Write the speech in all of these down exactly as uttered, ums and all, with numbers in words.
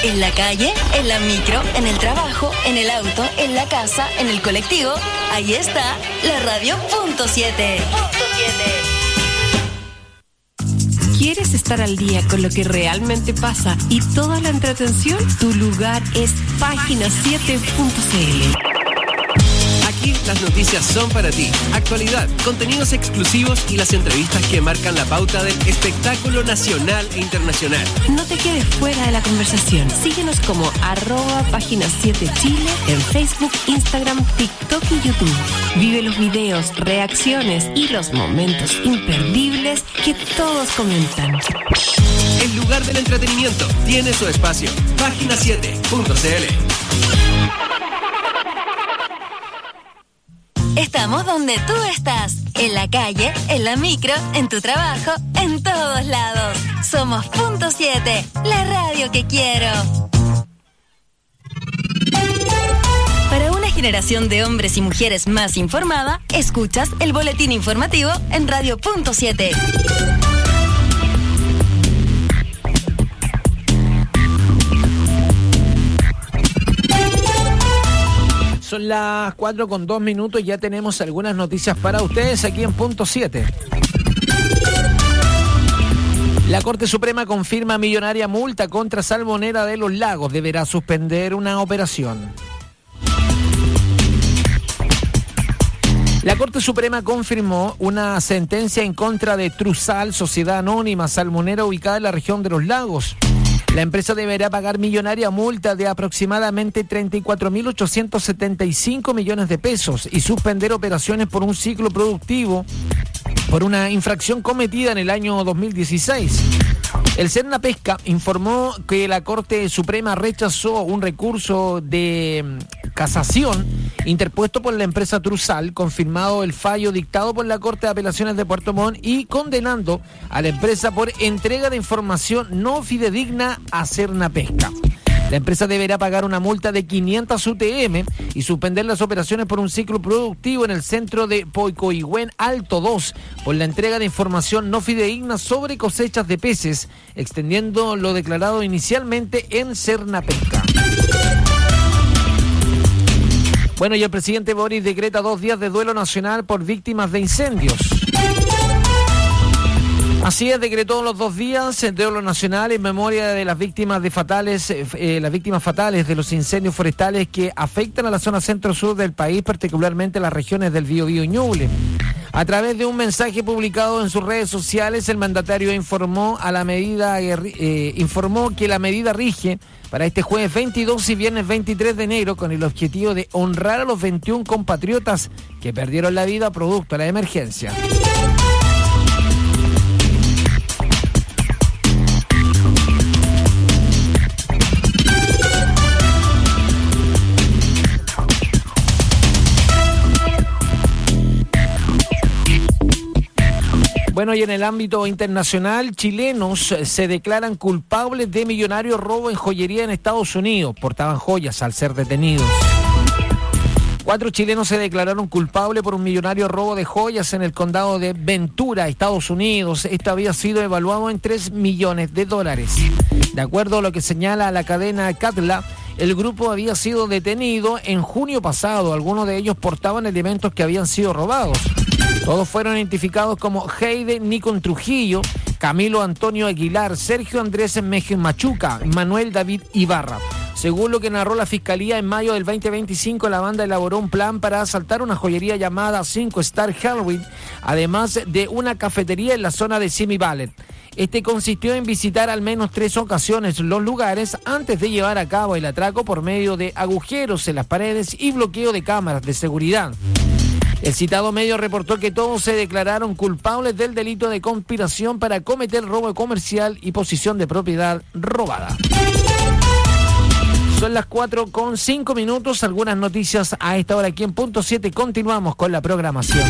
En la calle, en la micro, en el trabajo, en el auto, en la casa, en el colectivo. Ahí está la radio punto siete. Punto siete. ¿Quieres estar al día con lo que realmente pasa y toda la entretención? Tu lugar es página siete punto c l. Aquí las noticias son para ti. Actualidad, contenidos exclusivos y las entrevistas que marcan la pauta del espectáculo nacional e internacional. No te quedes fuera de la conversación. Síguenos como arroba página siete Chile en Facebook, Instagram, TikTok y YouTube. Vive los videos, reacciones y los momentos imperdibles que todos comentan. El lugar del entretenimiento tiene su espacio. página siete punto c l. Estamos donde tú estás, en la calle, en la micro, en tu trabajo, en todos lados. Somos Punto siete, la radio que quiero. Para una generación de hombres y mujeres más informada, escuchas el boletín informativo en Radio Punto siete. Son las cuatro con dos minutos, ya tenemos algunas noticias para ustedes aquí en Punto siete. La Corte Suprema confirma millonaria multa contra Salmonera de los Lagos. Deberá suspender una operación. La Corte Suprema confirmó una sentencia en contra de Truzal, sociedad anónima salmonera ubicada en la región de los Lagos. La empresa deberá pagar millonaria multa de aproximadamente treinta y cuatro mil ochocientos setenta y cinco millones de pesos y suspender operaciones por un ciclo productivo por una infracción cometida en el año dos mil dieciséis. El Sernapesca informó que la Corte Suprema rechazó un recurso de casación interpuesto por la empresa Truzal, confirmado el fallo dictado por la Corte de Apelaciones de Puerto Montt y condenando a la empresa por entrega de información no fidedigna a Sernapesca. La empresa deberá pagar una multa de quinientas U T M y suspender las operaciones por un ciclo productivo en el centro de Poicoigüen Alto dos por la entrega de información no fidedigna sobre cosechas de peces, extendiendo lo declarado inicialmente en Sernapesca. Bueno, y el presidente Boric decreta dos días de duelo nacional por víctimas de incendios. Así es, decretó los dos días de duelo nacional en memoria de las víctimas de fatales, eh, las víctimas fatales de los incendios forestales que afectan a la zona centro-sur del país, particularmente las regiones del Biobío y Ñuble. A través de un mensaje publicado en sus redes sociales, el mandatario informó a la medida eh, informó que la medida rige para este jueves veintidós y viernes veintitrés de enero con el objetivo de honrar a los veintiún compatriotas que perdieron la vida producto de la emergencia. Bueno, y en el ámbito internacional, chilenos se declaran culpables de millonario robo en joyería en Estados Unidos. Portaban joyas al ser detenidos. Cuatro chilenos se declararon culpables por un millonario robo de joyas en el condado de Ventura, Estados Unidos. Esto había sido evaluado en tres millones de dólares. De acuerdo a lo que señala la cadena Catla, el grupo había sido detenido en junio pasado. Algunos de ellos portaban elementos que habían sido robados. Todos fueron identificados como Heide Nicon Trujillo, Camilo Antonio Aguilar, Sergio Andrés Mejen Machuca, Manuel David Ibarra. Según lo que narró la Fiscalía, en mayo del veinte veinticinco la banda elaboró un plan para asaltar una joyería llamada cinco Star Halloween, además de una cafetería en la zona de Simi Valley. Este consistió en visitar al menos tres ocasiones los lugares antes de llevar a cabo el atraco por medio de agujeros en las paredes y bloqueo de cámaras de seguridad. El citado medio reportó que todos se declararon culpables del delito de conspiración para cometer robo comercial y posesión de propiedad robada. Son las cuatro con cinco minutos, algunas noticias a esta hora aquí en Punto siete. Continuamos con la programación.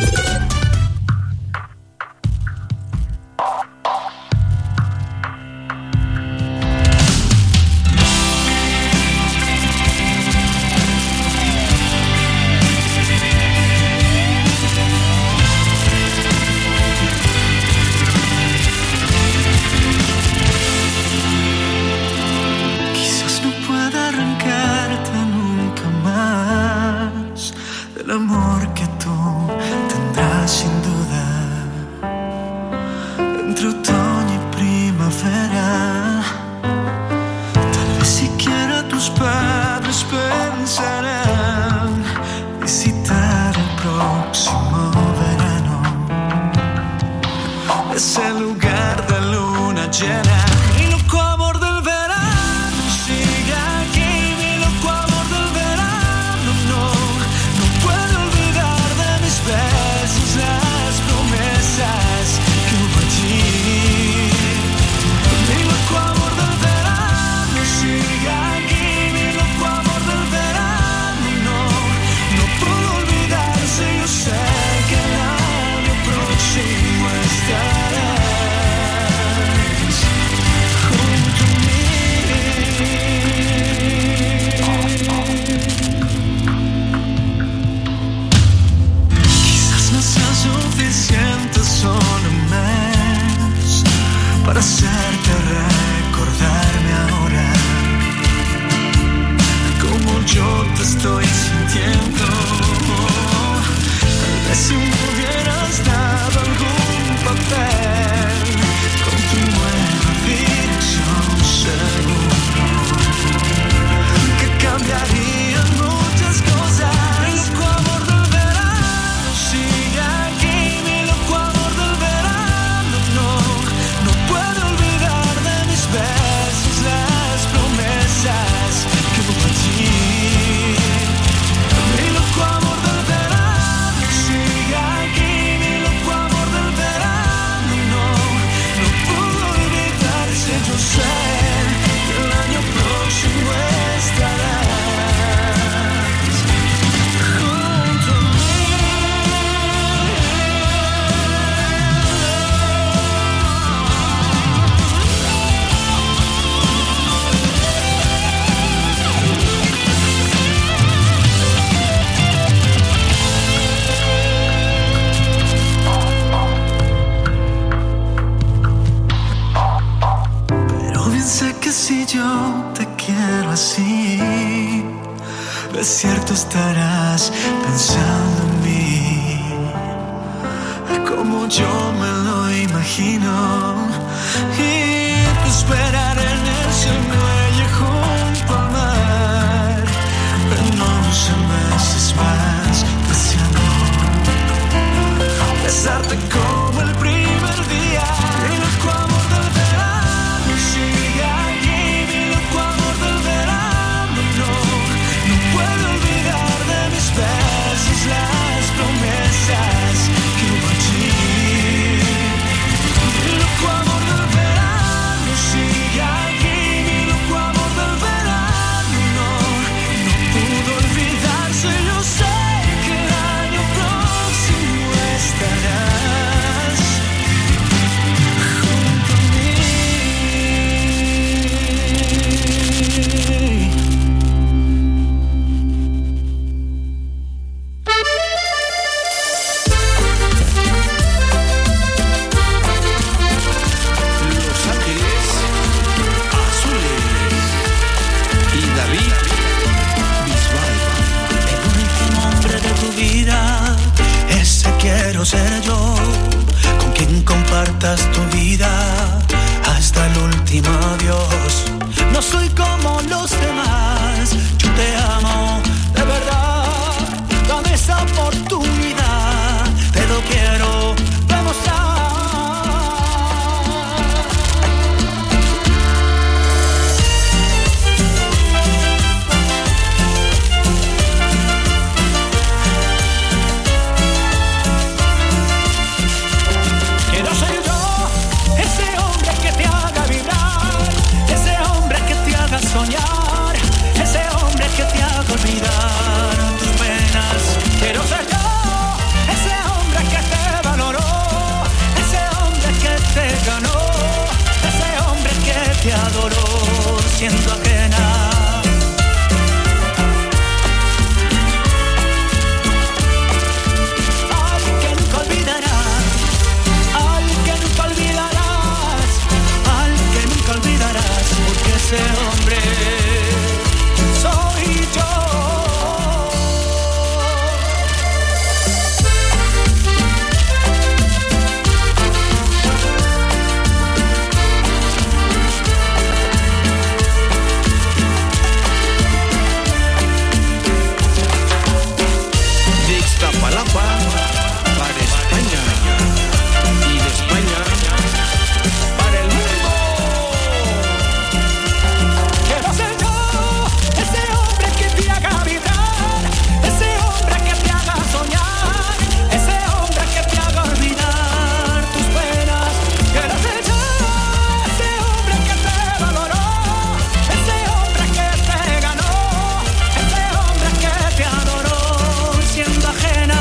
Quizás no Piensa que si yo te quiero así, de cierto estarás pensando en mí, como yo me lo imagino. Y te esperaré en ese muelle junto al mar, en once meses más de ese amor. Besarte como el primer día, y loco amor del verano sigue aquí, mi loco amor del verano. No, no puedo olvidar de mis besos las promesas que hubo allí. Mi loco amor del verano sigue aquí, mi loco amor del verano. No, no pudo olvidarse. Yo sé que el año próximo estarás junto a mí. Los Ángeles Azules y David Bisbal. El último hombre de tu vida, ese quiero ser yo, con quien compartas tu vida hasta el último adiós. No soy como los demás, yo te amo de verdad. Dame esa oportunidad, te lo quiero demostrar. Quiero ser yo, ese hombre que te haga vibrar, ese hombre que te haga soñar, ese hombre que te haga olvidar tus penas. Quiero ser yo, ese hombre que te valoró, ese hombre que te ganó, ese hombre que te adoró siendo ajena. Al que nunca olvidarás, al que nunca olvidarás, al que nunca olvidarás, porque ese hombre soy yo. De Iztapalapa para España y de España para el mundo. Quiero ser yo, ese hombre que te haga vibrar, ese hombre que te haga soñar, ese hombre que te haga olvidar tus penas. Quiero ser yo, ese hombre que te valoró, ese hombre que te ganó, ese hombre que te adoró siendo ajena.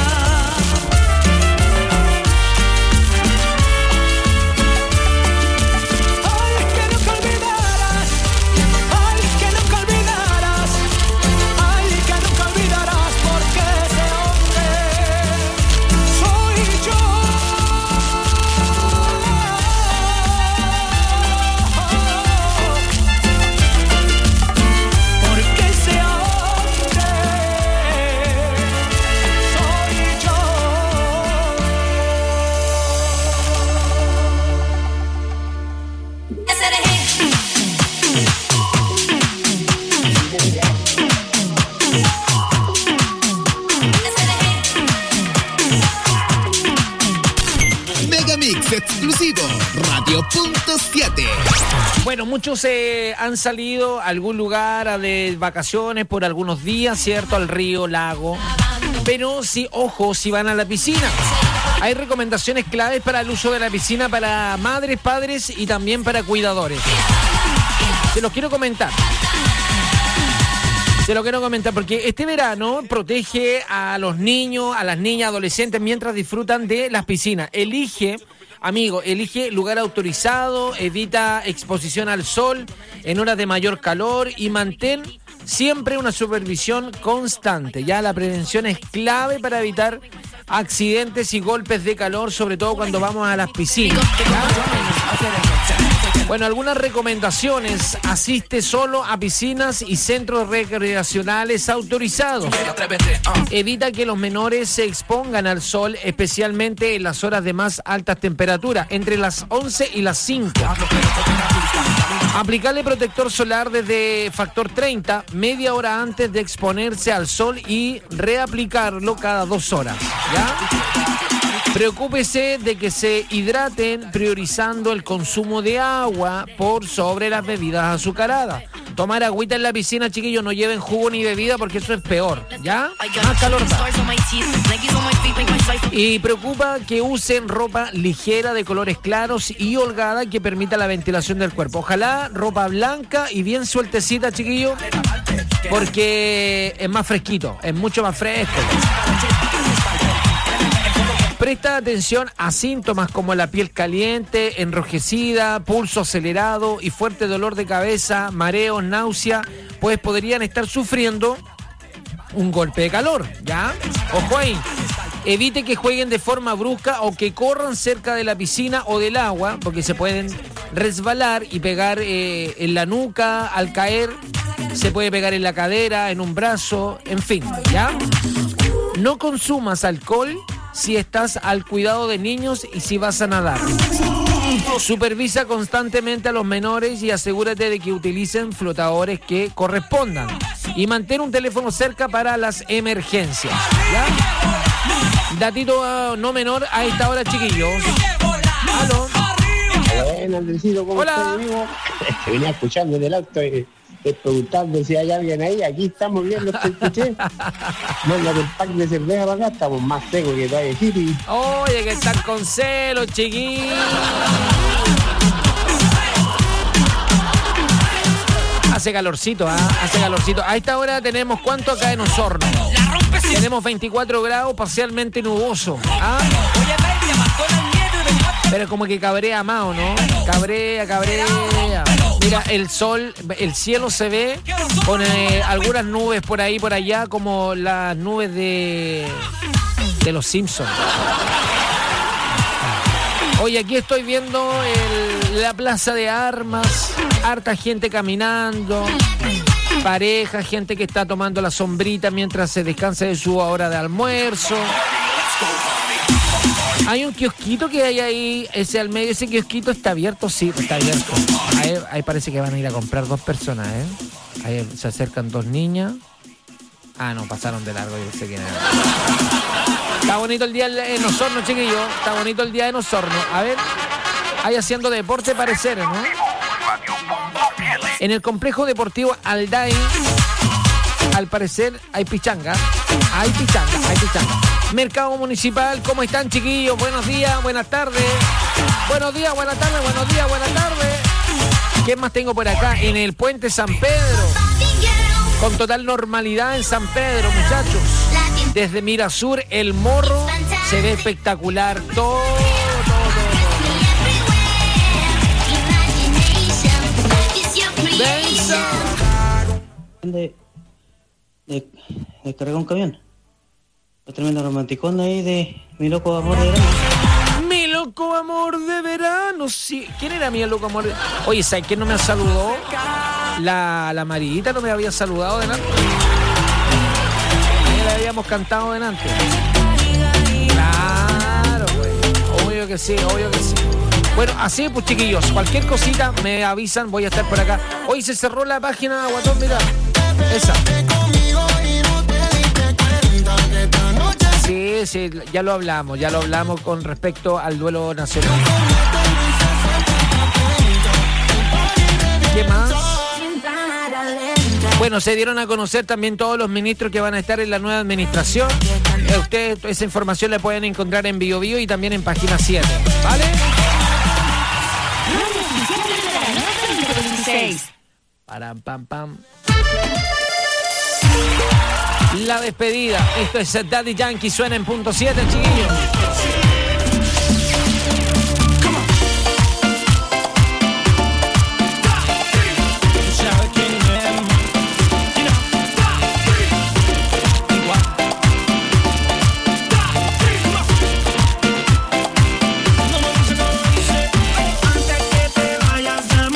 Ay, que nunca olvidarás, ay, que nunca olvidarás, ay, que nunca olvidarás, porque ese hombre soy yo. Porque ese hombre soy yo. Megamix exclusivo, Radio Punto siete. Bueno, muchos eh, han salido a algún lugar a de vacaciones por algunos días, ¿cierto? Al río, lago. Pero sí, ojo, si van a la piscina. Hay recomendaciones claves para el uso de la piscina para madres, padres y también para cuidadores. Se los quiero comentar. Se lo quiero comentar porque este verano protege a los niños, a las niñas, adolescentes mientras disfrutan de las piscinas. Elige, amigo, elige lugar autorizado, evita exposición al sol en horas de mayor calor y mantén siempre una supervisión constante. Ya la prevención es clave para evitar accidentes y golpes de calor, sobre todo cuando vamos a las piscinas. ¿Ya? Bueno, algunas recomendaciones. Asiste solo a piscinas y centros recreacionales autorizados. Evita que los menores se expongan al sol, especialmente en las horas de más altas temperaturas, entre las once y las cinco. Aplicarle protector solar desde factor treinta, media hora antes de exponerse al sol y reaplicarlo cada dos horas. ¿Ya? Preocúpese de que se hidraten priorizando el consumo de agua por sobre las bebidas azucaradas. Tomar agüita en la piscina, chiquillos, no lleven jugo ni bebida porque eso es peor, ¿ya? Más calor da. Y preocupa que usen ropa ligera de colores claros y holgada que permita la ventilación del cuerpo. Ojalá ropa blanca y bien sueltecita, chiquillos, porque es más fresquito, es mucho más fresco. Presta atención a síntomas como la piel caliente, enrojecida, pulso acelerado y fuerte dolor de cabeza, mareos, náusea, pues podrían estar sufriendo un golpe de calor, ¿ya? Ojo ahí. Evite que jueguen de forma brusca o que corran cerca de la piscina o del agua, porque se pueden resbalar y pegar eh, en la nuca al caer, se puede pegar en la cadera, en un brazo, en fin, ¿ya? No consumas alcohol si estás al cuidado de niños y si vas a nadar. Supervisa constantemente a los menores y asegúrate de que utilicen flotadores que correspondan. Y mantén un teléfono cerca para las emergencias, ¿ya? Datito uh, no menor a esta hora, chiquillos. Aló. Bueno, Andresito, ¿cómo Hola. estás, amigo? Te venía escuchando en el auto y y preguntando si hay alguien ahí. Aquí estamos viendo, te escuché. Mándate el pack de cerveza para acá, estamos más secos que todavía City. Oye, que están con celos, chiquillos. Hace calorcito, ¿ah? ¿eh? Hace calorcito. A esta hora tenemos, ¿cuánto acá en Osorno? Tenemos veinticuatro grados, parcialmente nuboso. ¿Ah? Pero como que cabrea más, ¿o no? Cabrea, cabrea. Mira, el sol, el cielo se ve con eh, algunas nubes por ahí, por allá, como las nubes de, de los Simpsons. Oye, aquí estoy viendo el, la plaza de armas, harta gente caminando, pareja, gente que está tomando la sombrita mientras se descansa de su hora de almuerzo. Hay un kiosquito que hay ahí, ese al medio, ese kiosquito está abierto, sí, está abierto. Ahí, ahí parece que van a ir a comprar dos personas, ¿eh? Ahí se acercan dos niñas. Ah, no, pasaron de largo, yo sé quién era. Está bonito el día en Osorno, chiquillos. Está bonito el día en Osorno. A ver, ahí haciendo deporte pareceres, ¿no? En el complejo deportivo Alday, al parecer hay pichanga. Hay pichanga, hay pichanga. Mercado Municipal, ¿cómo están, chiquillos? Buenos días, buenas tardes. Buenos días, buenas tardes, buenos días, buenas tardes. ¿Qué más tengo por acá? En el puente San Pedro. Con total normalidad en San Pedro, muchachos. Desde Mirasur, El Morro, se ve espectacular. Todo, todo, todo. De, de, de cargar un camión. Un tremendo romanticón ahí de Mi Loco Amor de Verano. Mi Loco Amor de Verano, sí. ¿Quién era Mi Loco Amor de Verano? Oye, ¿sabes quién no me saludó? La, la Marita no me había saludado delante. Ya la habíamos cantado delante. Claro, güey. Obvio que sí, obvio que sí. Bueno, así pues, chiquillos, cualquier cosita me avisan, voy a estar por acá. Hoy se cerró la página, Guatón, mira. Esa. Sí, sí, ya lo hablamos, ya lo hablamos con respecto al duelo nacional. ¿Qué más? Bueno, se dieron a conocer también todos los ministros que van a estar en la nueva administración. Eh, ustedes esa información la pueden encontrar en Bio Bio y también en página siete, ¿vale? Param, pam, pam. La despedida. Esto es Daddy Yankee. Suena en punto siete, chiquillos. Antes que te vayas de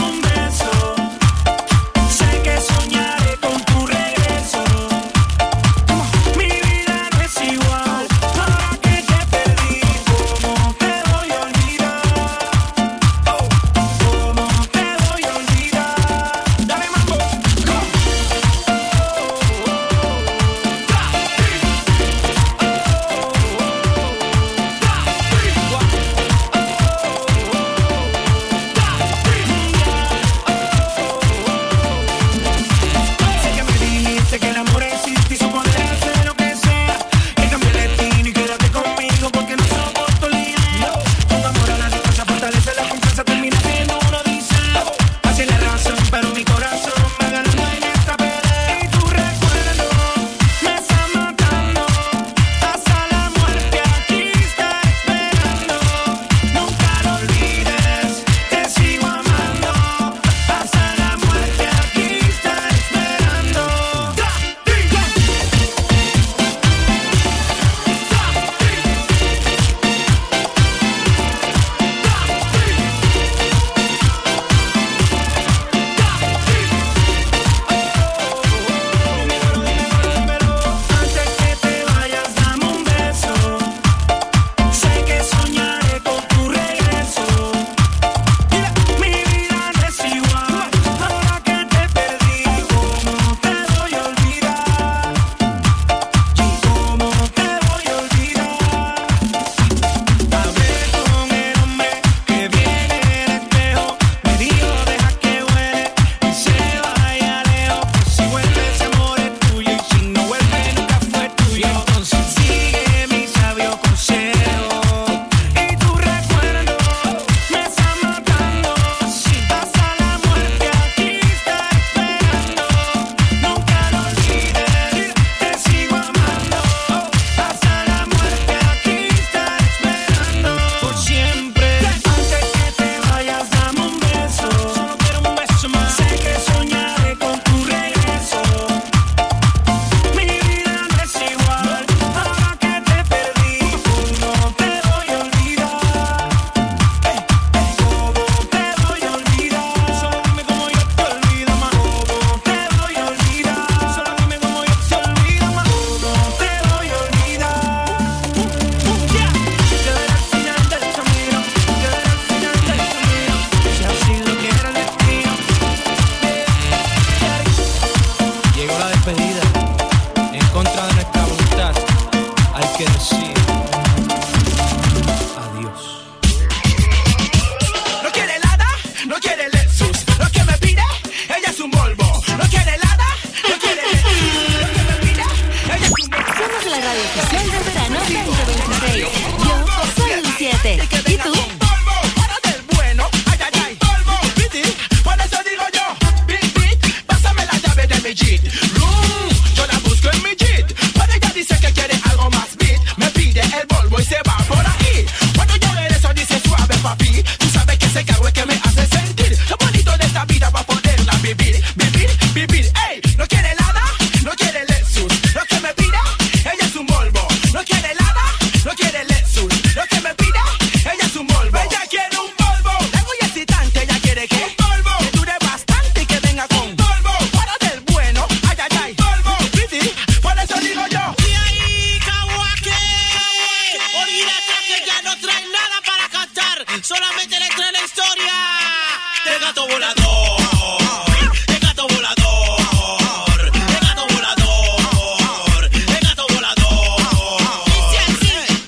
vivir, vivir. Ey, no quiere helada, no quiere Lexus. Lo que me pida, ella es un Volvo. No quiere helada, no quiere Lexus. Lo que me pida, ella es un Volvo. Ella quiere un Volvo. Algo y excitante, ella quiere que un Volvo. Que dure bastante y que venga con un Volvo. Para del bueno, ay, ay, ay. Volvo, pretty, por eso digo yo. Y ahí, Kawake. Olvídate que ya no trae nada para cantar. Solamente le trae la historia del gato volador. El gato volador. El gato volador. El gato volador. Dice así.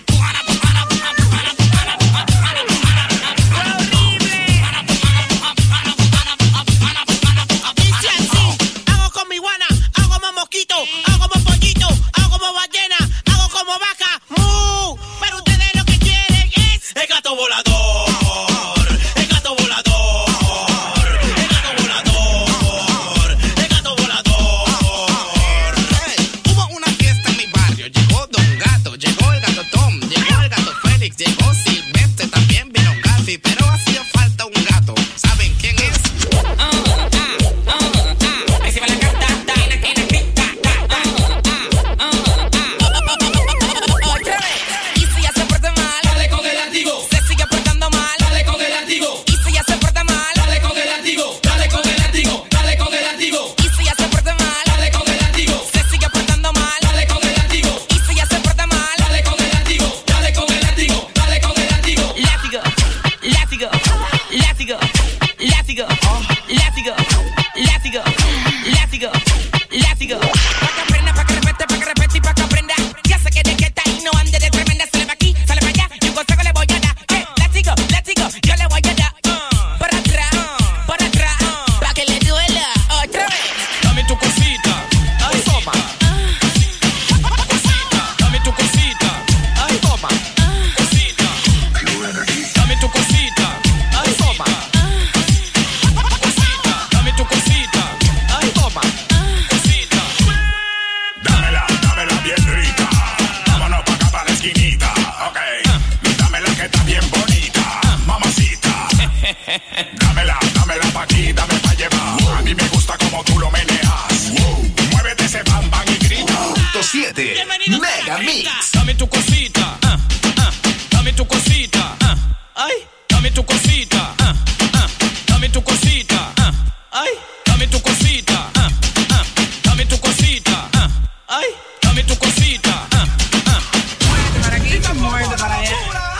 Dice así. Hago con mi guana, hago como mosquito, hago como pollito, hago como ballena, hago como vaca. ¡Mu! Pero ustedes lo que quieren es el gato volador. El gato volador. El gato volador. El gato volador. Hubo una fiesta en mi barrio, llegó Don Gato, llegó el gato Tom, llegó el gato Félix, llegó Silvestre, también vino Gafi, pero hacía falta un gato. ¿Saben quién es? Ahí se va la cantata. Otra vez. Y si ya se porta mal, Dale con el látigo, se sigue portando mal. dale con el látigo, Y si ya se porta mal, dale con el látigo, dale con el látigo, dale con el látigo, y si ya se porta mal, dale con el látigo, se sigue portando mal. dale con el látigo, Y si ya se porta mal, dale con el látigo, dale con el látigo, dale con el látigo. látigo, látigo, látigo, látigo, látigo, látigo, látigo, látigo. Pa' que aprenda, pa' que respete, pa' que respete y pa' que aprenda. Ya sé que de que está y no ande de tremenda. Sale pa' aquí, sale pa' allá, y un consejo le voy a dar. Eh, látigo, látigo, yo le voy a dar. Por atrás, por atrás, pa' que le duela. Otra vez. Dame tu cosita, ay toma. Cosita, dame tu cosita, ay toma. Cosita, dame tu cosita, ay toma. Cosita, dame tu cosita, ay toma. Cosita. Dámela, dámela bien rica. Vámonos pa' acá, pa' la esquinita. Ok. Dámela que está bien bonita. Mamacita. Dámela, dámela pa' aquí, dame pa' llevar. A mí me gusta como tú lo meneas. Muévete ese bam bam y grita. Punto siete. Bienvenidos a Mega la Mix. fiesta. Dame tu cosita, ah, ah, dame tu cosita, ah, ay, dame tu cosita, ah, ah, dame tu cosita, ah, ay, dame tu cosita, ah, ah, dame tu cosita, ah, ay, dame tu cosita, ah, ah. Muévete para aquí, muévete para allá.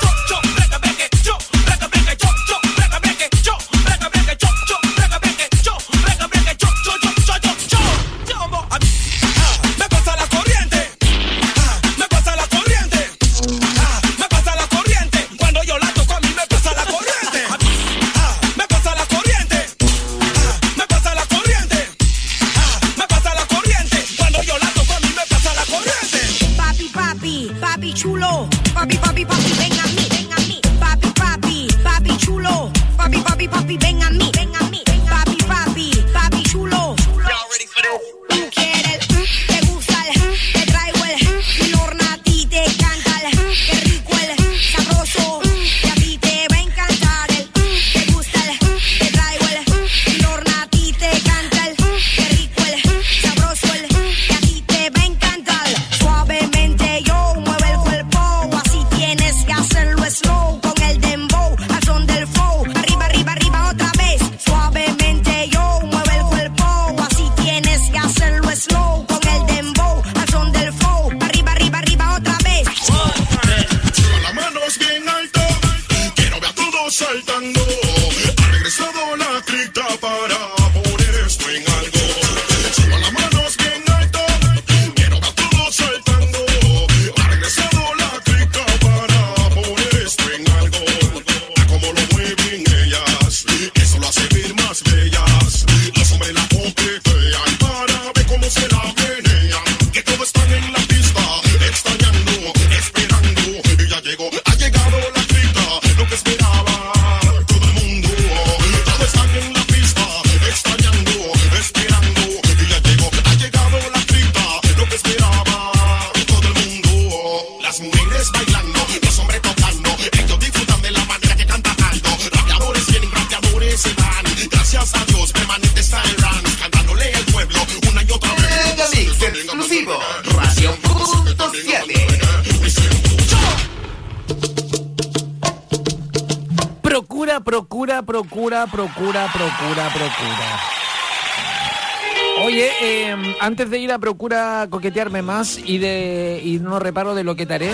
Me pasa la corriente, me pasa la corriente, me pasa la corriente. Cuando yo la toco a mí me pasa la corriente, me pasa la corriente, me pasa la corriente, procura, procura, procura, procura, procura. Oye, eh, antes de ir a procura coquetearme más y de y no reparo de lo que te haré.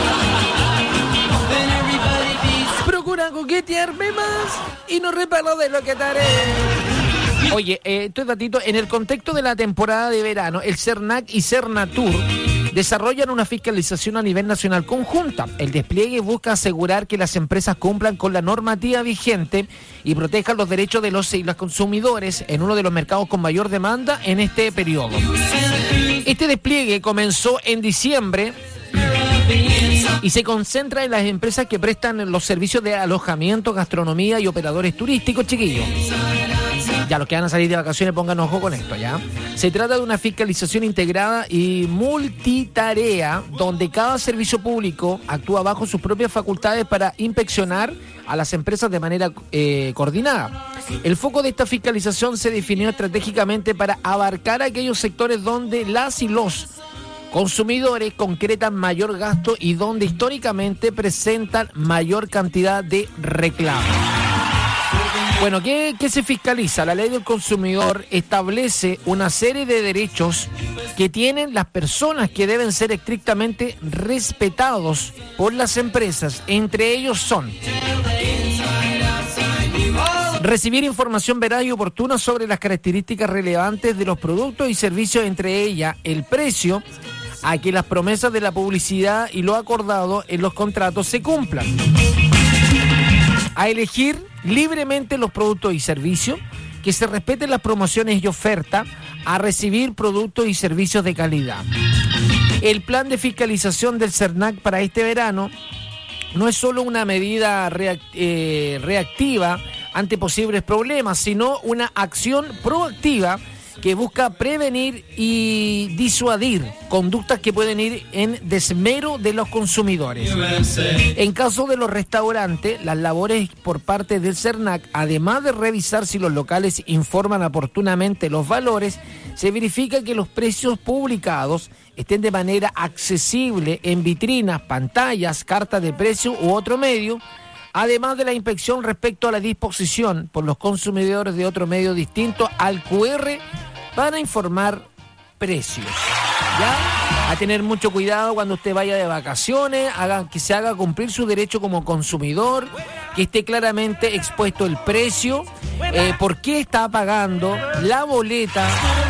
Procura coquetearme más y no reparo de lo que te haré. Oye, eh, esto es datito. En el contexto de la temporada de verano, el CERNAC y Cernatur desarrollan una fiscalización a nivel nacional conjunta. El despliegue busca asegurar que las empresas cumplan con la normativa vigente y protejan los derechos de los y los consumidores en uno de los mercados con mayor demanda en este periodo. Este despliegue comenzó en diciembre y se concentra en las empresas que prestan los servicios de alojamiento, gastronomía y operadores turísticos, chiquillos. Ya los que van a salir de vacaciones pongan ojo con esto, ¿ya? Se trata de una fiscalización integrada y multitarea donde cada servicio público actúa bajo sus propias facultades para inspeccionar a las empresas de manera eh, coordinada. El foco de esta fiscalización se definió estratégicamente para abarcar aquellos sectores donde las y los consumidores concretan mayor gasto y donde históricamente presentan mayor cantidad de reclamos. Bueno, ¿qué, ¿qué se fiscaliza? La ley del consumidor establece una serie de derechos que tienen las personas que deben ser estrictamente respetados por las empresas. Entre ellos son recibir información veraz y oportuna sobre las características relevantes de los productos y servicios, entre ellas el precio, a que las promesas de la publicidad y lo acordado en los contratos se cumplan. A elegir libremente los productos y servicios, que se respeten las promociones y ofertas, a recibir productos y servicios de calidad. El plan de fiscalización del CERNAC para este verano no es solo una medida react- eh, reactiva ante posibles problemas, sino una acción proactiva que busca prevenir y disuadir conductas que pueden ir en desmero de los consumidores. En caso de los restaurantes, las labores por parte del CERNAC, además de revisar si los locales informan oportunamente los valores, se verifica que los precios publicados estén de manera accesible en vitrinas, pantallas, cartas de precio u otro medio, además de la inspección respecto a la disposición por los consumidores de otro medio distinto al cu erre para informar precios. ¿Ya? A tener mucho cuidado cuando usted vaya de vacaciones, haga, que se haga cumplir su derecho como consumidor, que esté claramente expuesto el precio, eh, por qué está pagando, la boleta,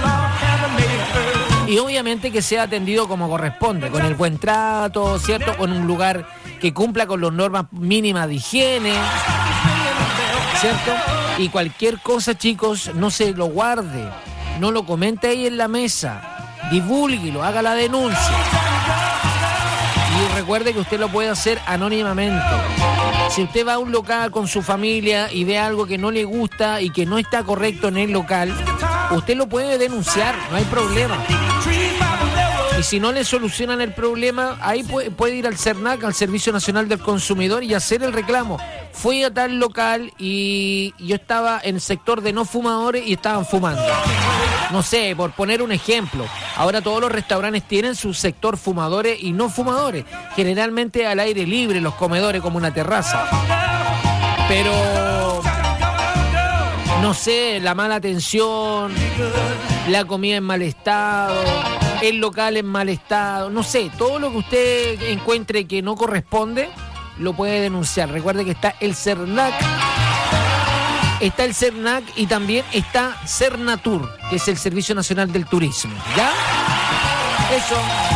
y obviamente que sea atendido como corresponde, con el buen trato, ¿cierto? Con un lugar que cumpla con las normas mínimas de higiene, ¿cierto? Y cualquier cosa, chicos, no se lo guarde, no lo comente ahí en la mesa, divúlguelo, haga la denuncia. Y recuerde que usted lo puede hacer anónimamente. Si usted va a un local con su familia y ve algo que no le gusta y que no está correcto en el local, usted lo puede denunciar, no hay problema. Y si no le solucionan el problema, ahí puede, puede ir al CERNAC, al Servicio Nacional del Consumidor, y hacer el reclamo. Fui a tal local y yo estaba en el sector de no fumadores y estaban fumando. No sé, por poner un ejemplo. Ahora todos los restaurantes tienen su sector fumadores y no fumadores. Generalmente al aire libre, los comedores como una terraza. Pero no sé, la mala atención, la comida en mal estado, el local en mal estado, no sé, todo lo que usted encuentre que no corresponde, lo puede denunciar. Recuerde que está el CERNAC, está el CERNAC y también está Cernatur, que es el Servicio Nacional del Turismo. ¿Ya? Eso.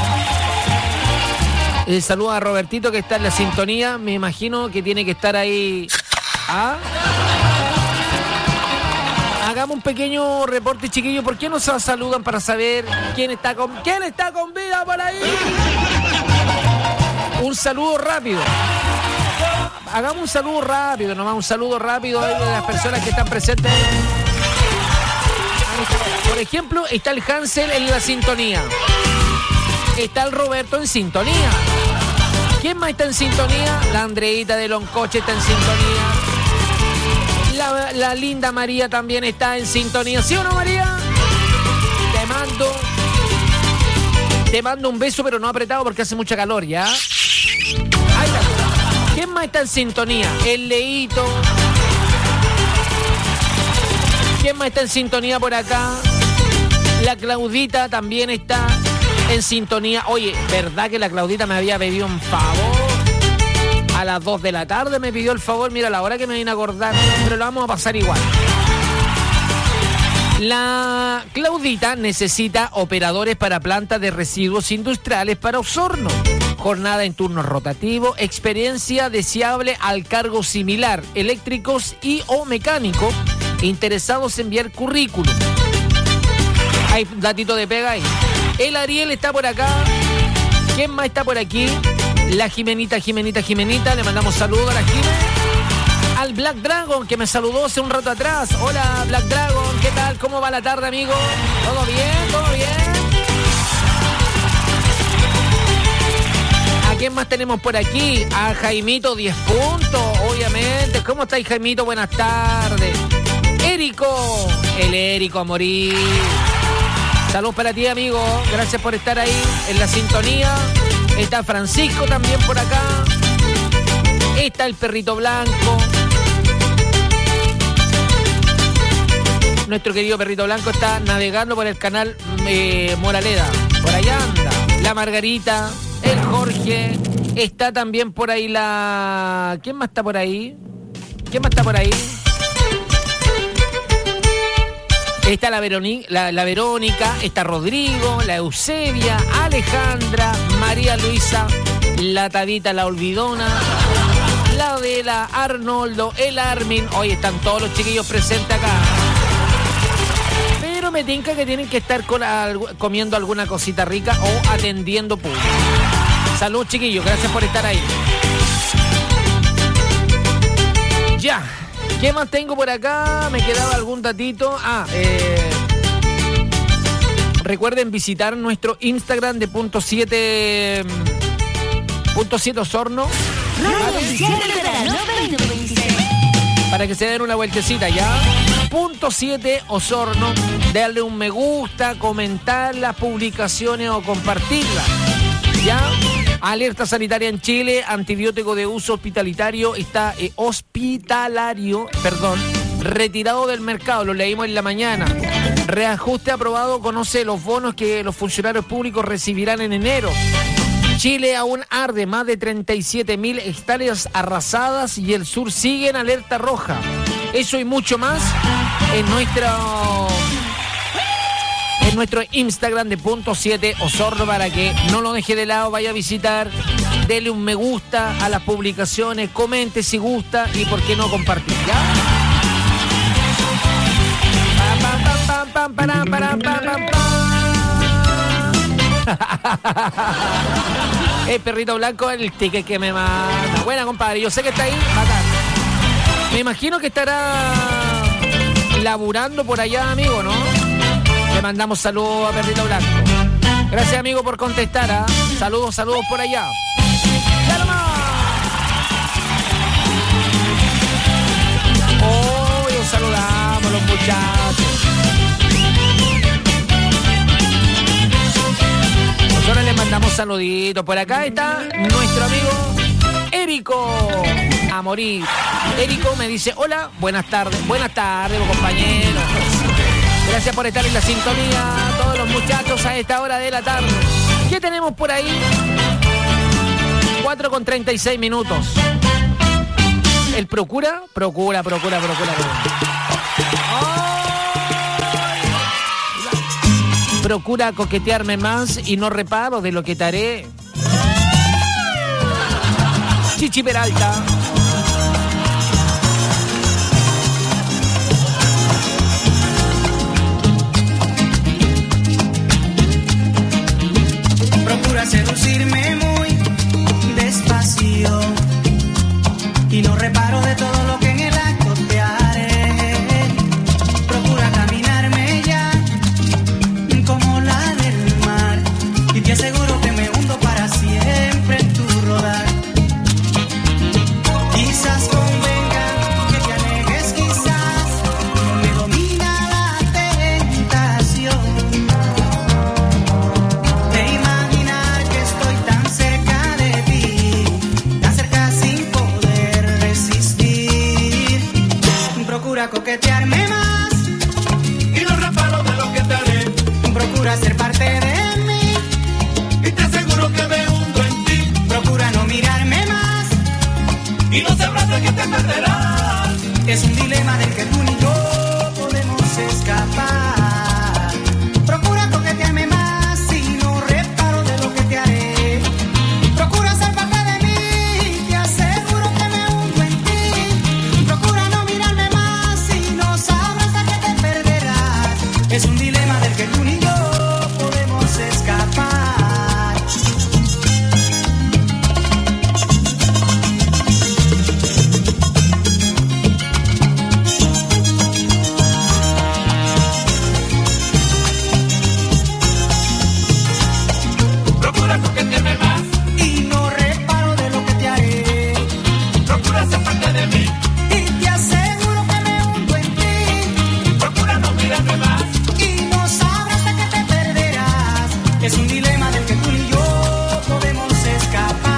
Eh, saludo a Robertito, que está en la sintonía. Me imagino que tiene que estar ahí. ¿Ah? Hagamos un pequeño reporte, chiquillos. ¿Por qué nos saludan para saber quién está con quién está con vida por ahí? Un saludo rápido. Hagamos un saludo rápido, nomás un saludo rápido a las personas que están presentes. Por ejemplo, está el Hansel en la sintonía. Está el Roberto en sintonía. ¿Quién más está en sintonía? La Andreita de Loncoche está en sintonía. La, la linda María también está en sintonía. ¿Sí o no, María? Te mando Te mando un beso, pero no apretado porque hace mucha calor, ¿ya? Ahí está. ¿Quién más está en sintonía? El Leito, ¿Quién más está en sintonía por acá? La Claudita también está en sintonía. Oye, ¿verdad que la Claudita me había pedido un favor? A las dos de la tarde me pidió el favor. Mira, la hora que me vine a acordar, pero lo vamos a pasar igual. La Claudita necesita operadores para plantas de residuos industriales para Osorno. Jornada en turno rotativo, experiencia deseable al cargo similar, eléctricos y o mecánicos, interesados en enviar currículum. Hay datito de pega ahí. El Ariel está por acá. ¿Quién más está por aquí? La Jimenita, Jimenita, Jimenita. Le mandamos saludos a la Jimena. Al Black Dragon, que me saludó hace un rato atrás. Hola, Black Dragon. ¿Qué tal? ¿Cómo va la tarde, amigo? ¿Todo bien? ¿Todo bien? ¿A quién más tenemos por aquí? A Jaimito, diez puntos, obviamente. ¿Cómo estáis, Jaimito? Buenas tardes. Érico. El Érico a morir. Saludos para ti, amigo. Gracias por estar ahí en la sintonía. Está Francisco también por acá. Está el Perrito Blanco. Nuestro querido Perrito Blanco está navegando por el canal eh, Moraleda. Por allá anda. La Margarita, el Jorge. Está también por ahí la... ¿Quién más está por ahí? ¿Quién más está por ahí? Está la, Veroni... la, la Verónica, está Rodrigo, la Eusebia, Alejandra, María Luisa, la Tabita, la Olvidona, la Vela, Arnoldo, el Armin. Hoy están todos los chiquillos presentes acá. Pero me tinca que tienen que estar con, al, comiendo alguna cosita rica o atendiendo público. Salud, chiquillos, gracias por estar ahí. Ya. ¿Qué más tengo por acá? Me quedaba algún datito. Ah, eh... recuerden visitar nuestro Instagram de punto siete... Punto siete Osorno. Para que se den una vueltecita ya. Punto siete Osorno. Darle un me gusta, comentar las publicaciones o compartirlas. ¿Ya? Alerta sanitaria en Chile, antibiótico de uso hospitalitario, está eh, hospitalario, perdón, retirado del mercado, lo leímos en la mañana. Reajuste aprobado, conoce los bonos que los funcionarios públicos recibirán en enero. Chile aún arde, más de treinta y siete mil hectáreas arrasadas y el sur sigue en alerta roja. Eso y mucho más en nuestro... en nuestro Instagram de punto siete Osorno, para que no lo deje de lado, vaya a visitar, dele un me gusta a las publicaciones, comente si gusta y por qué no compartir, ¿ya? Pam, pam, pam, pam, pam, pam, pam, pam. El Perrito Blanco, el ticket que me manda. Buena, compadre, yo sé que está ahí, bacán. Me imagino que estará laburando por allá, amigo, ¿no? Le mandamos saludos a Perrito Blanco. Gracias, amigo, por contestar. ¿eh? Saludos, saludos por allá. ¡Ya nomás! Hoy os saludamos los muchachos. Nosotros les mandamos saluditos. Por acá está nuestro amigo Érico a morir. Érico me dice, hola, buenas tardes. Buenas tardes, compañeros. Gracias por estar en la sintonía, todos los muchachos a esta hora de la tarde. ¿Qué tenemos por ahí? cuatro con treinta y seis minutos. ¿El procura? Procura, procura, procura. Oh. Procura coquetearme más y no reparo de lo que te haré. Chichi Peralta. Seducirme muy despacio y no reparo de todo lo que en el acto te haré. Procura caminarme ya como la del mar y te aseguro que me hundo para siempre en tu rodar. dilema del que tú ni yo podemos escapar. Procura coquetearme más Y no reparo de lo que te haré. Procura ser parte de mí. Y te aseguro que me hundo en ti. Procura no mirarme más. Y no sabrás de que te perderás. Es un dilema del que tú ni yo podemos escapar.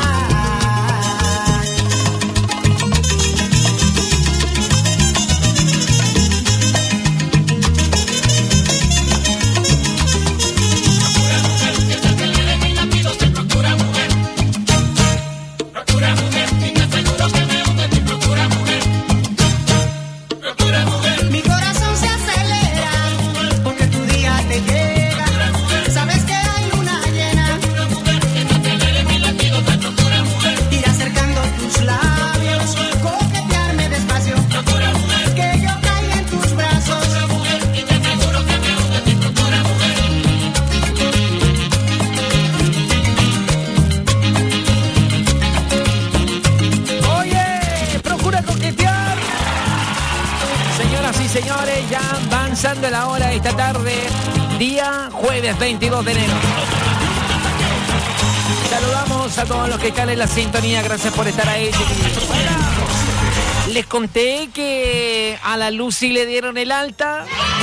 Procura mujer, y te aseguro que me hunde en ti. Procura mujer. Procura mujer. Mi corazón se acelera porque tu día te llega. Sabes que hay luna llena. Ir acercando tus labios, coquetearme despacio. Que yo caiga en tus brazos. Y te aseguro que me hunde en ti. Procura mujer. Oye, procura coquetear. Señoras y señores, ya avanzando la hora esta tarde, día jueves veintidós de enero. Saludamos a todos los que están en la sintonía, gracias por estar ahí, chiquillos. Les conté que a la Lucy le dieron el alta.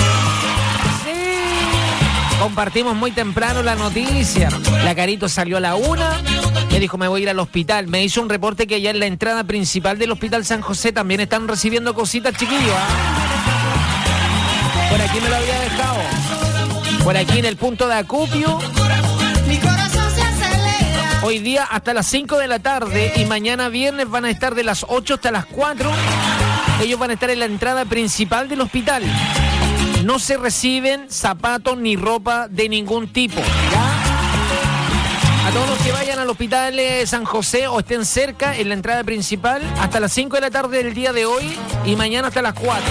Sí. Compartimos muy temprano la noticia. La Carito salió a la una. Me dijo, me voy a ir al hospital. Me hizo un reporte que ya en la entrada principal del Hospital San José también están recibiendo cositas, chiquillos. ¿Ah? Por aquí me lo había dejado. Por aquí en el punto de acopio. Mi corazón se acelera. Hoy día hasta las cinco de la tarde y mañana viernes van a estar de las ocho hasta las cuatro. Ellos van a estar en la entrada principal del hospital. No se reciben zapatos ni ropa de ningún tipo. ¿Ya? A todos los que vayan al hospital de San José o estén cerca en la entrada principal, hasta las cinco de la tarde del día de hoy y mañana hasta las cuatro.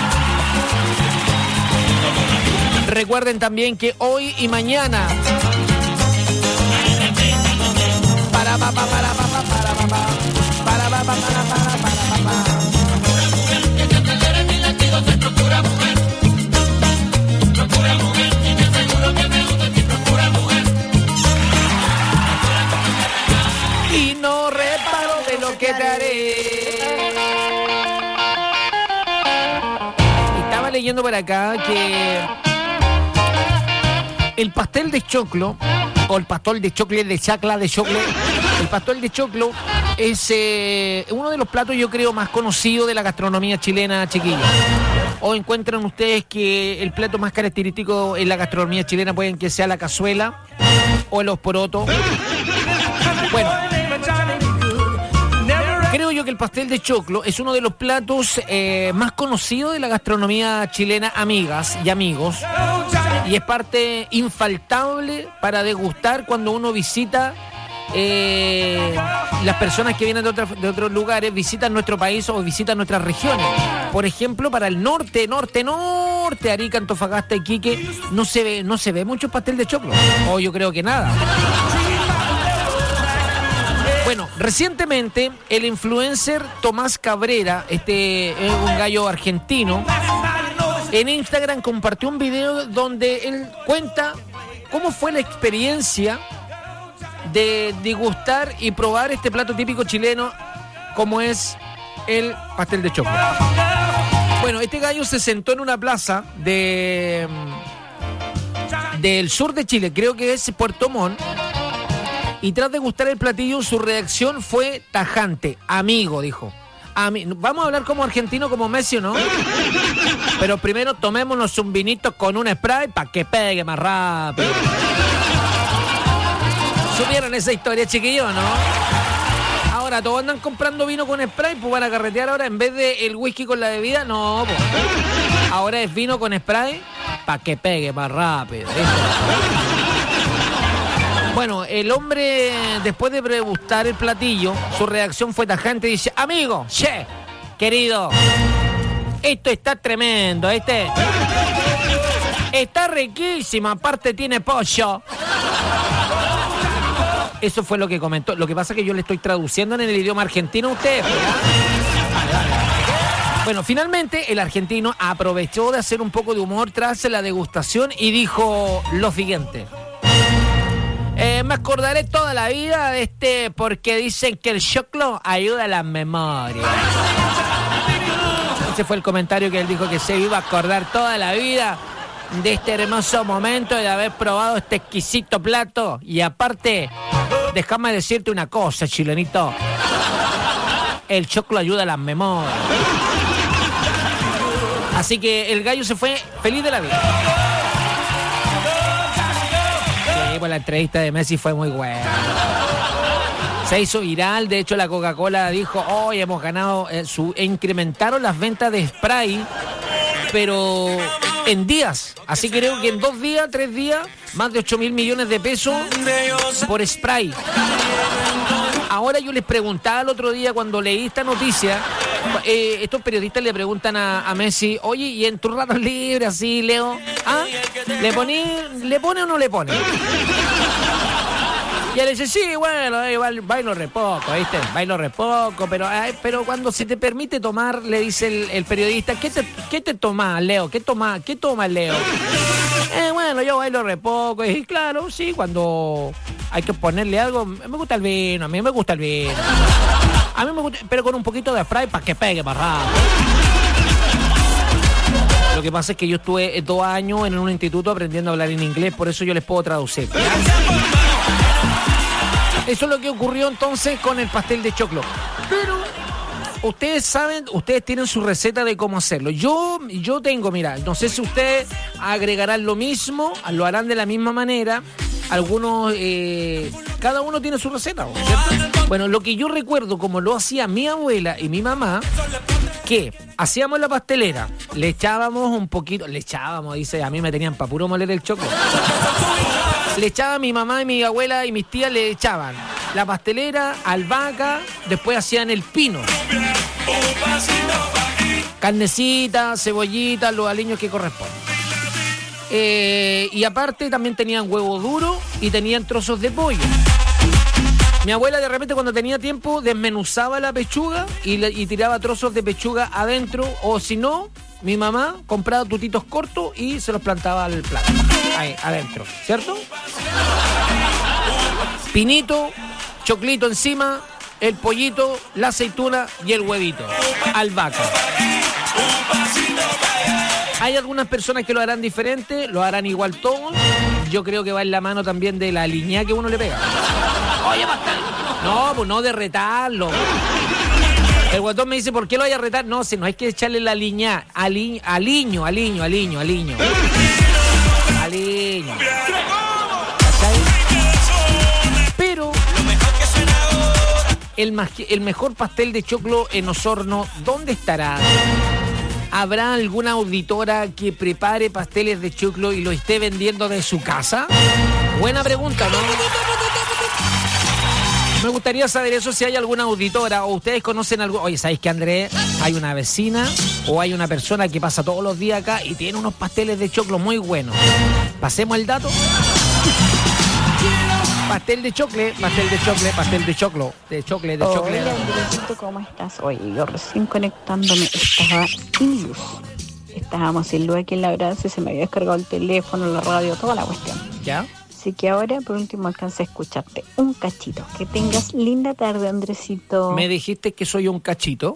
Recuerden también que hoy y mañana para pa pa para pa pa para pa pa para pa pa para para para pa. Y no reparo de lo que te haré. Estaba leyendo por acá que el pastel de choclo, o el pastel de choclo, de chacla de choclo, el pastel de choclo es eh, uno de los platos, yo creo, más conocidos de la gastronomía chilena, chiquillos. O encuentran ustedes que el plato más característico en la gastronomía chilena pueden que sea la cazuela o los porotos. Bueno, creo yo que el pastel de choclo es uno de los platos eh, más conocidos de la gastronomía chilena, amigas y amigos, y es parte infaltable para degustar cuando uno visita, eh, las personas que vienen de, otra, de otros lugares visitan nuestro país o visitan nuestras regiones. Por ejemplo, para el norte, norte, norte, Arica, Antofagasta, Iquique, no se ve, no se ve mucho pastel de choclo, o yo creo que nada. Bueno, recientemente el influencer Tomás Cabrera, este es un gallo argentino, en Instagram compartió un video donde él cuenta cómo fue la experiencia de degustar y probar este plato típico chileno como es el pastel de choclo. Bueno, este gallo se sentó en una plaza de del sur de Chile, creo que es Puerto Montt, y tras degustar el platillo, su reacción fue tajante. Amigo, dijo. Ami- Vamos a hablar como argentino, como Messi, ¿no? Pero primero tomémonos un vinito con un spray para que pegue más rápido. ¿Supieron esa historia, chiquillos, no? Ahora todos andan comprando vino con spray, pues van a carretear ahora en vez de el whisky con la bebida. No, pues. Ahora es vino con spray para que pegue más rápido. ¿Viste? Bueno, el hombre, después de degustar el platillo, su reacción fue tajante. Dice, amigo, che, querido, esto está tremendo, ¿viste? Está riquísima, aparte tiene pollo. Eso fue lo que comentó. Lo que pasa es que yo le estoy traduciendo en el idioma argentino a ustedes. Bueno, finalmente el argentino aprovechó de hacer un poco de humor tras la degustación y dijo lo siguiente. Eh, me acordaré toda la vida de este porque dicen que el choclo ayuda a la memoria. Ese fue el comentario que él dijo, que se iba a acordar toda la vida de este hermoso momento de haber probado este exquisito plato. Y aparte, déjame decirte una cosa, chilenito. El choclo ayuda a la memoria. Así que el gallo se fue feliz de la vida. Sí, pues la entrevista de Messi fue muy buena. Se hizo viral, de hecho la Coca-Cola dijo, hoy oh, hemos ganado, eh, su, e incrementaron las ventas de spray, pero en días. Así que creo que en dos días, tres días, más de ocho mil millones de pesos por spray. Ahora yo les preguntaba el otro día cuando leí esta noticia, eh, estos periodistas le preguntan a, a Messi, oye, ¿y en tus ratos libres así, Leo? ¿Ah? ¿Le pone, ¿Le pone o no le pone? Y él dice, sí, bueno, eh, bailo re poco, ¿viste? Bailo re poco, pero, eh, pero cuando se te permite tomar, le dice el, el periodista, ¿qué te, qué te tomas, Leo? ¿Qué toma, qué toma, Leo? Eh, bueno, yo bailo re poco. Y claro, sí, cuando hay que ponerle algo, me gusta el vino, a mí me gusta el vino. A mí me gusta, pero con un poquito de spray para que pegue más rápido. Lo que pasa es que yo estuve dos años en un instituto aprendiendo a hablar en inglés, por eso yo les puedo traducir. Eso es lo que ocurrió entonces con el pastel de choclo. Pero ustedes saben, ustedes tienen su receta de cómo hacerlo. Yo, yo tengo, mira, no sé si ustedes agregarán lo mismo, lo harán de la misma manera. Algunos, eh, cada uno tiene su receta, ¿cierto? Bueno, lo que yo recuerdo como lo hacía mi abuela y mi mamá, que hacíamos la pastelera, le echábamos un poquito, le echábamos, dice, a mí me tenían para puro moler el choclo. Le echaba mi mamá y mi abuela y mis tías, le echaban la pastelera, albahaca, después hacían el pino. Carnecita, cebollita, los aliños que corresponden. Eh, y aparte también tenían huevo duro y tenían trozos de pollo. Mi abuela de repente cuando tenía tiempo desmenuzaba la pechuga y, le, y tiraba trozos de pechuga adentro, o si no, mi mamá compraba tutitos cortos y se los plantaba al plato, ahí, adentro, ¿cierto? Pinito, choclito encima, el pollito, la aceituna y el huevito, albahaca. Hay algunas personas que lo harán diferente, lo harán igual todo. Yo creo que va en la mano también de la aliñá que uno le pega. Oye, pastel. No, pues no de retarlo. El guatón me dice, ¿por qué lo hay a retar? No, si no hay que echarle la aliñá. Ali, aliño, aliño, aliño, aliño. Aliño. ¿Cachai? Pero el, el mejor pastel de choclo en Osorno, ¿dónde estará? ¿Habrá alguna auditora que prepare pasteles de choclo y lo esté vendiendo de su casa? Buena pregunta, ¿no? Me gustaría saber eso, si hay alguna auditora o ustedes conocen algo. Oye, ¿sabéis que, Andrés? Hay una vecina o hay una persona que pasa todos los días acá y tiene unos pasteles de choclo muy buenos. Pasemos el dato. Pastel de chocle, pastel de chocle, pastel de choclo, de chocle, de chocle. Hola, Andresito, ¿cómo estás? Oye, yo recién conectándome, estaba sin luz. Estábamos sin luz aquí en la Brancia, se me había descargado el teléfono, la radio, toda la cuestión. ¿Ya? Así que ahora, por último, alcancé a escucharte un cachito. Que tengas linda tarde, Andresito. ¿Me dijiste que soy un cachito?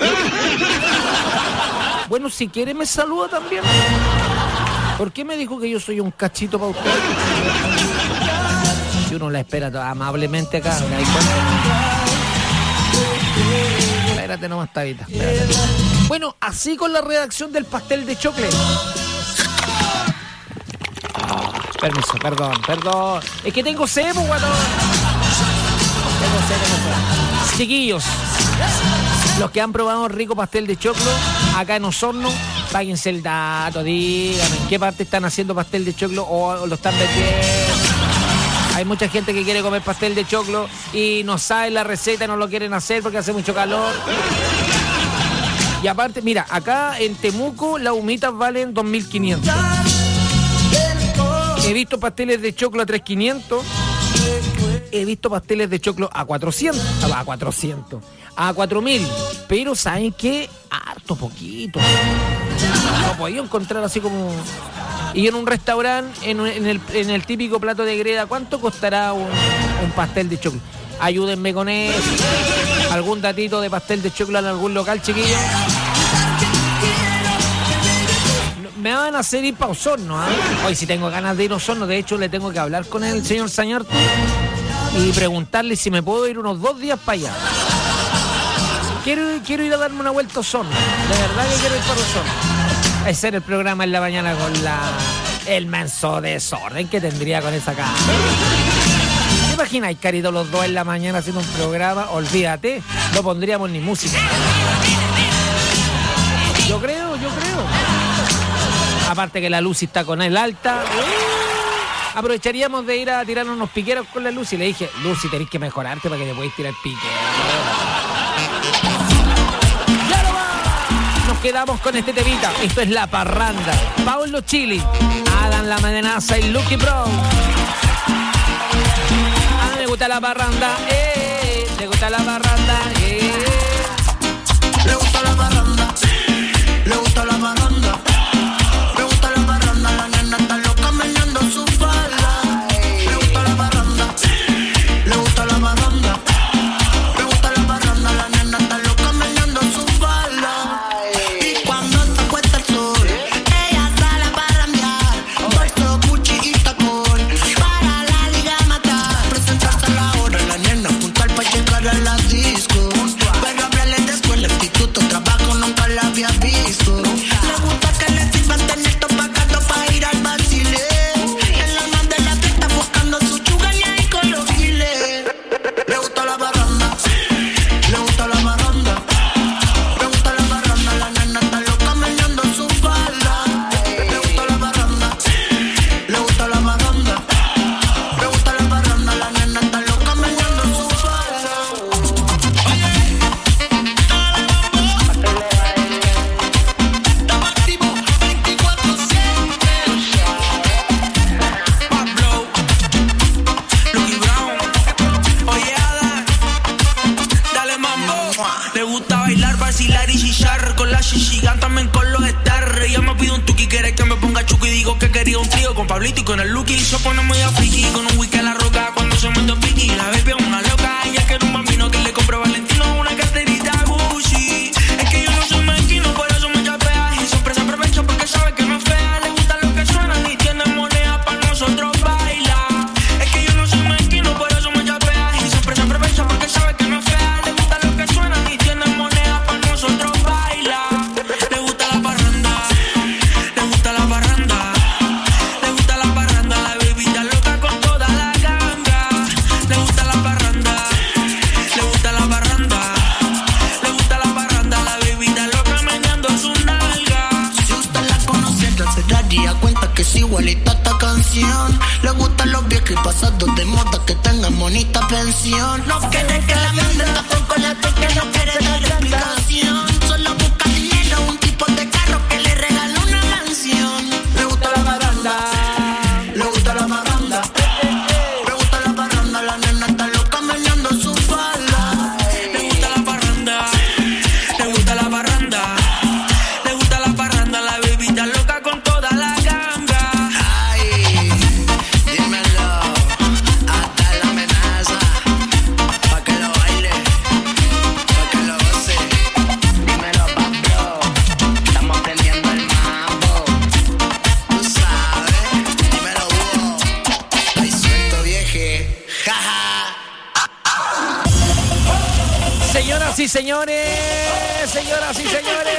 Bueno, si quiere me saluda también. ¿Por qué me dijo que yo soy un cachito para usted? Si uno la espera amablemente acá, ¿me das cuenta? Espérate nomás, Tabita. Espérate. Bueno, así con la redacción del pastel de chocle. Permiso, perdón, perdón. Es que tengo sed, pues, guatón. Tengo sed, tengo sed. Chiquillos, los que han probado un rico pastel de choclo acá en Osorno, páguense el dato, díganme en qué parte están haciendo pastel de choclo o lo están vendiendo. Hay mucha gente que quiere comer pastel de choclo y no sabe la receta, no lo quieren hacer porque hace mucho calor. Y aparte, mira, acá en Temuco las humitas valen dos mil quinientos. He visto pasteles de choclo a tres mil quinientos. He visto pasteles de choclo a cuatrocientos. A cuatrocientos. A cuatro mil. Pero ¿saben qué? Harto poquito. No podía encontrar así como... Y en un restaurante, en, en, el, en el típico plato de greda, ¿cuánto costará un, un pastel de choclo? Ayúdenme con eso. ¿Algún datito de pastel de choclo en algún local, chiquillos? Me van a hacer ir para Osorno, ¿eh? Hoy si tengo ganas de ir a Osorno, de hecho le tengo que hablar con el señor Sañarte y preguntarle si me puedo ir unos dos días para allá. Quiero, quiero ir a darme una vuelta a Osorno. De verdad que quiero ir para Osorno. Ese era el programa en la mañana con la el menso desorden que tendría con esa cara. ¿Te imaginas, Carito, los dos en la mañana haciendo un programa? Olvídate, no pondríamos ni música. Yo creo, yo creo. Aparte que la Lucy está con él alta. Aprovecharíamos de ir a tirarnos unos piqueros con la Lucy. Le dije, Lucy, tenés que mejorarte para que te puedas tirar piqueros. ¡Ya lo va! Nos quedamos con este temita. Esto es La Parranda. Paulo Chili, Adam La Medenaza y Lucky Pro. A mí me gusta la parranda. Eh, me gusta la parranda. Eh. Le gusta la parranda. Le gusta la parranda. Pablito y con el Lucky se pone muy a friki. Con un whisky a la roca cuando se muerde piqui. La baby es una loca, ella quiere un bambino que le compre Valentino una carterita Gucci. Es que yo no soy mezquino, por eso me chapea. Y siempre se aprovecha porque sabe que no es fea. Le gusta lo que suena y tiene moneda para nosotros bailar. Es que yo no soy mezquino, por eso me chapea. Y siempre se aprovecha porque sabe que no es fea. Le gusta lo que suena y tiene moneda para nosotros bailar. Le gusta la parranda, le gusta la parranda. Igualita esta canción. Le gustan los viejos y pasados de moda que tengan bonita pensión. No quiere que la manden, tampoco la toque, no quiere dar explicación. Solo busca dinero, un tipo de carro que le regala una mansión. Le gusta la parranda, le gusta la parranda. Le gusta la parranda, la nena está loca meneando su falda. Le gusta la parranda, le gusta la parranda. Le gusta la parranda, la baby está loca con toda la ganga. Señoras y señores, señoras y señores.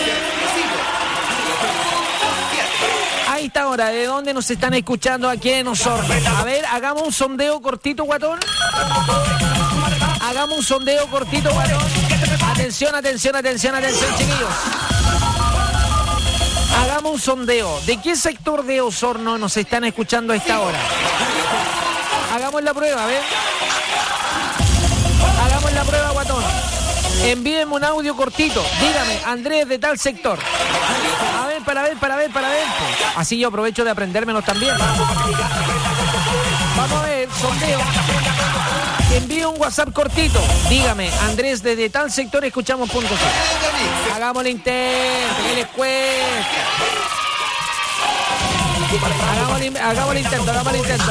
A esta hora, ¿de dónde nos están escuchando aquí en Osorno? A ver, hagamos un sondeo cortito, guatón. Hagamos un sondeo cortito, guatón. Atención, atención, atención, atención, chiquillos. Hagamos un sondeo. ¿De qué sector de Osorno nos están escuchando a esta hora? Hagamos la prueba, a ver. Hagamos la prueba, guatón. Envíenme un audio cortito. Dígame, Andrés de tal sector. A ver, para ver, para ver, para ver. Así yo aprovecho de aprendérmelos también. Vamos a ver, sondeo. Envíe un WhatsApp cortito. Dígame, Andrés desde tal sector escuchamos punto cero. Hagamos el intento, que les cuesta. Hagamos el, hagamos el intento, hagamos el intento.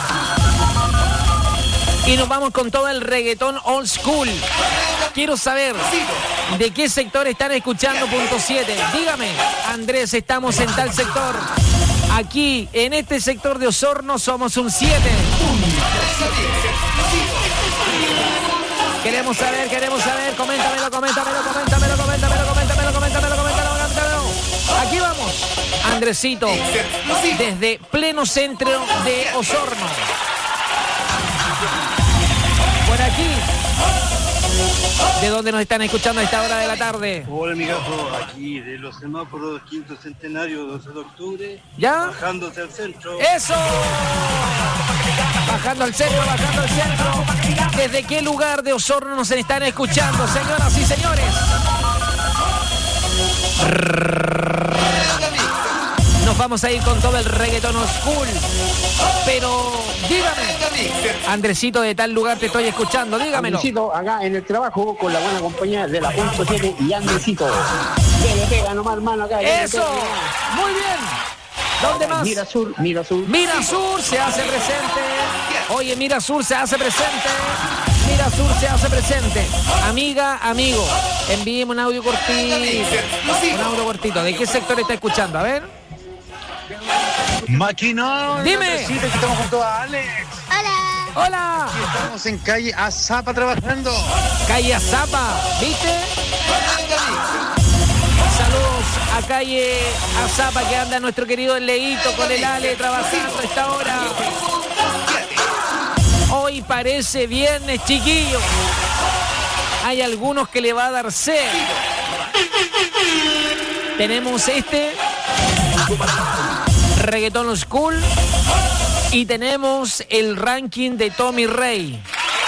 Y nos vamos con todo el reggaetón old school. Quiero saber de qué sector están escuchando punto siete. Dígame, Andrés, estamos en tal sector. Aquí, en este sector de Osorno, somos un siete. Queremos saber, queremos saber. Coméntamelo, coméntamelo, coméntamelo, coméntamelo, coméntamelo, coméntamelo, coméntamelo, coméntamelo. Aquí vamos. Andresito, desde pleno centro de Osorno. Por aquí. ¿De dónde nos están escuchando a esta hora de la tarde? Hola, amigazo, aquí de los semáforos quinto centenario, doce de octubre. ¿Ya? Bajándose al centro. ¡Eso! Bajando al centro, bajando al centro. ¿Desde qué lugar de Osorno nos están escuchando, señoras y señores? Nos vamos a ir con todo el reggaetón oscuro. Pero dígame, Andresito, de tal lugar te estoy escuchando, dígamelo. Andresito, acá en el trabajo con la buena compañía de la punto siete y Andresito. Que le pega nomás, hermano, acá. ¡Eso! Muy bien. ¿Dónde más? Mira Sur, Mira Sur. Mira Sur se hace presente. Oye, Mira Sur se hace presente. Mira Sur se hace presente. Amiga, amigo, envíeme un audio cortito. Un audio cortito. ¿De qué sector está escuchando? A ver. Maquinón. Dime. Sí, te estamos junto a Alex. Hola. Hola. Aquí estamos en calle Azapa trabajando. Calle Azapa, ¿viste? Saludos a calle Azapa, que anda nuestro querido Leito con el Ale trabajando a esta hora. Hoy parece viernes, chiquillos. Hay algunos que le va a dar sed. Tenemos este reggaetón school y tenemos el ranking de Tommy Rey.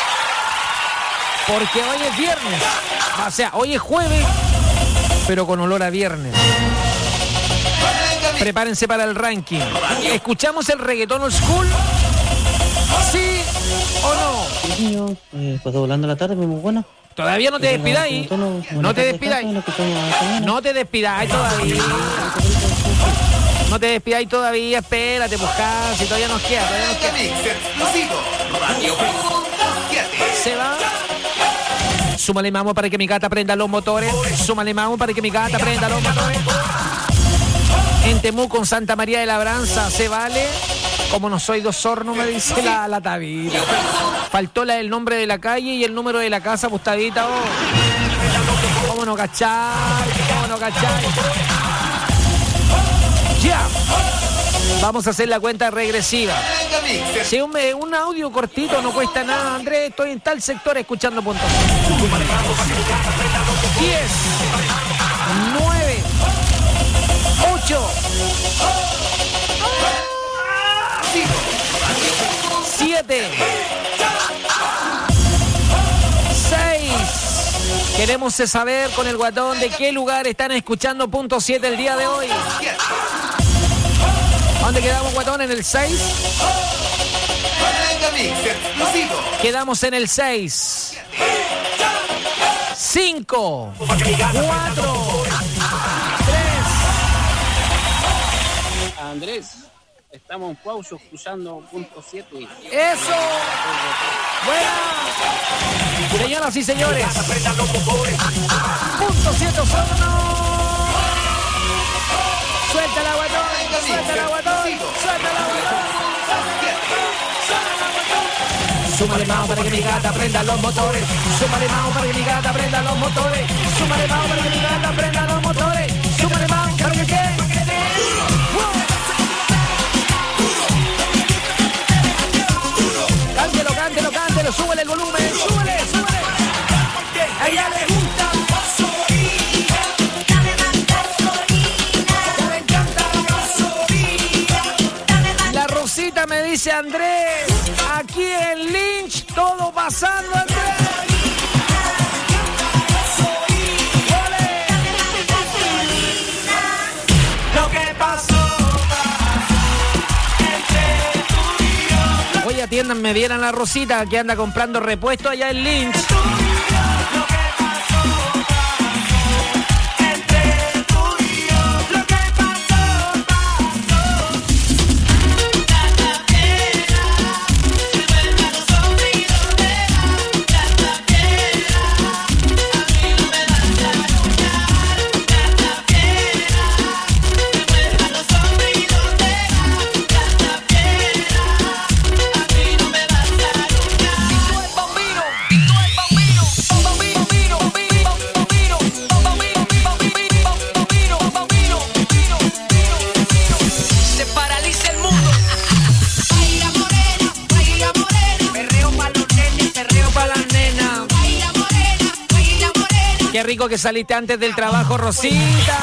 Porque hoy es viernes. O sea, hoy es jueves, pero con olor a viernes. Prepárense para el ranking. ¿Escuchamos el reggaetón old school? ¿Sí o no? Niño, eh, pues volando la tarde, muy bueno. Todavía no te despidáis. No te despidáis. No te despidáis todavía. No te despidáis todavía. Espérate, buscar. Si todavía nos queda, todavía nos queda. Se va. Súmale mamo para que mi gata prenda los motores. Súmale mamo para que mi gata prenda los motores. En Temuco, con Santa María de Labranza, ¿se vale? Como no soy de Osorno, me dice la, la tabita. Faltó la, el nombre de la calle y el número de la casa, pues tabita, vos. ¿Cómo no cachar? ¿Cómo no cachar? Ya. Vamos a hacer la cuenta regresiva. Si un, un audio cortito no cuesta nada, Andrés, estoy en tal sector escuchando puntos. diez, nueve, ocho, siete, seis. Queremos saber con el guatón de qué lugar están escuchando punto siete el día de hoy. ¿Dónde quedamos, guatón? ¿En el seis? Quedamos en el seis. cinco, cuatro, tres. Andrés, estamos en pausa escuchando punto siete. ¡Eso! ¡Buena! Señoras y señores, punto siete Osorno. Suéltala, guatón. Suéltala, guatón. Suéltala, guatón. Súmale mano para que mi gata prenda los motores. Súmale mano para que mi gata prenda los motores. Súmale mano para que mi gata prenda los motores. Súmale mano para que qué. Cántelo, cántelo, cántelo. Súbele el volumen. Súbele, súbele. A ella le gusta. La Rosita me dice, Andrés, aquí en Lynch todo pasando, Andrés. Oye, atiéndanme bien a la Rosita que anda comprando repuesto allá en Lynch. Qué rico que saliste antes del trabajo, Rosita.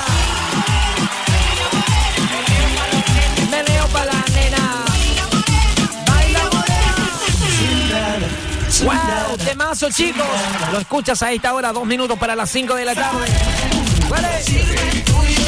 Me leo pa' la nena. Baila morena. Wow, temazo, chicos. Lo escuchas a esta hora, dos minutos para las cinco de la tarde. ¿Cuál es?